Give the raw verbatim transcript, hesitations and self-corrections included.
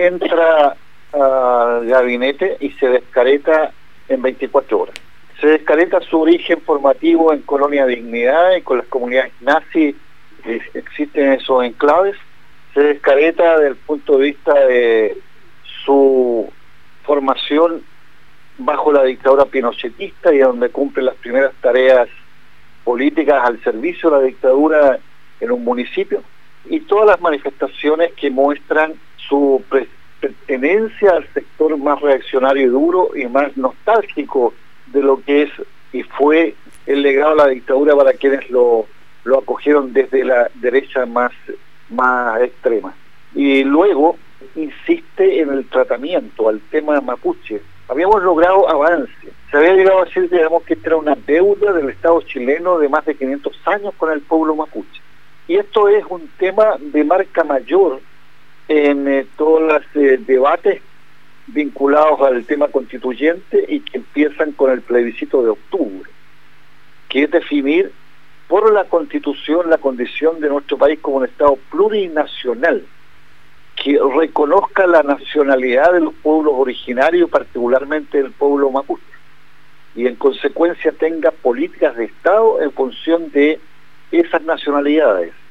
entra al gabinete y se descareta en veinticuatro horas. Se descareta su origen formativo en Colonia Dignidad y con las comunidades nazis que existen en esos enclaves. Se descareta desde el punto de vista de su formación bajo la dictadura pinochetista y donde cumple las primeras tareas políticas al servicio de la dictadura en un municipio, y todas las manifestaciones que muestran su pertenencia al sector más reaccionario y duro y más nostálgico de lo que es y fue el legado de la dictadura para quienes lo, lo acogieron desde la derecha más, más extrema. Y luego insiste en el tratamiento al tema mapuche. Habíamos logrado avance. Se había llegado a decir, digamos, que esta era una deuda del Estado chileno de más de quinientos años con el pueblo mapuche. Y esto es un tema de marca mayor en eh, todos los eh, debates vinculados al tema constituyente y que empiezan con el plebiscito de octubre, que es definir por la Constitución la condición de nuestro país como un Estado plurinacional, que reconozca la nacionalidad de los pueblos originarios, particularmente del pueblo mapuche, y en consecuencia tenga políticas de Estado en función de esas nacionalidades.